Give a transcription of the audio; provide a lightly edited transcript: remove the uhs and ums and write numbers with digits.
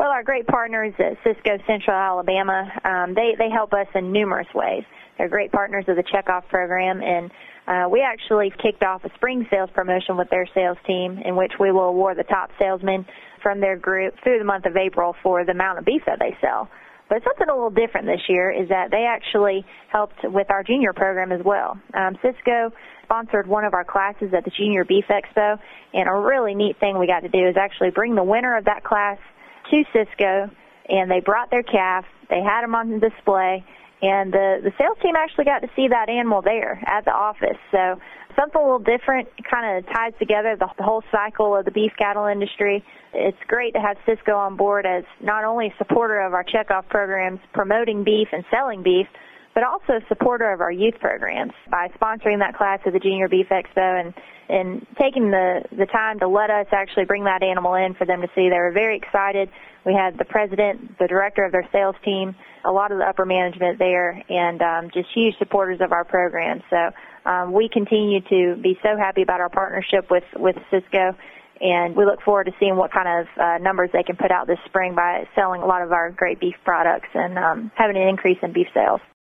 Well, our great partners at Sysco Central Alabama, they help us in numerous ways. They're great partners of the Checkoff program, and we actually kicked off a spring sales promotion with their sales team in which we will award the top salesmen from their group through the month of April for the amount of beef that they sell. But something a little different this year is that they actually helped with our junior program as well. Sysco sponsored one of our classes at the Junior Beef Expo, and a really neat thing we got to do is actually bring the winner of that class to Sysco, and they brought their calf, they had them on display, and the sales team actually got to see that animal there at the office. So something a little different, kind of ties together the whole cycle of the beef cattle industry. It's great to have Sysco on board as not only a supporter of our Checkoff programs promoting beef and selling beef, but also a supporter of our youth programs by sponsoring that class at the Junior Beef Expo and taking the time to let us actually bring that animal in for them to see. They were very excited. We had the president, the director of their sales team, a lot of the upper management there, and just huge supporters of our program. So we continue to be so happy about our partnership with Sysco, and we look forward to seeing what kind of numbers they can put out this spring by selling a lot of our great beef products and having an increase in beef sales.